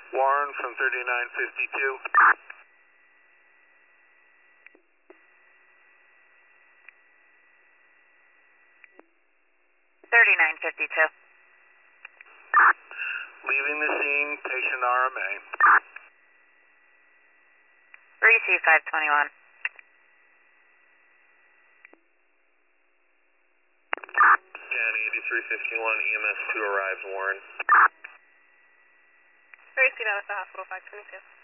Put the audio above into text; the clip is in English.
Warren from 3952. 3952. Leaving the scene, patient RMA. Receive 521. Scan 8351, EMS 2 arrives, Warren. Tracy down at the hospital, 522.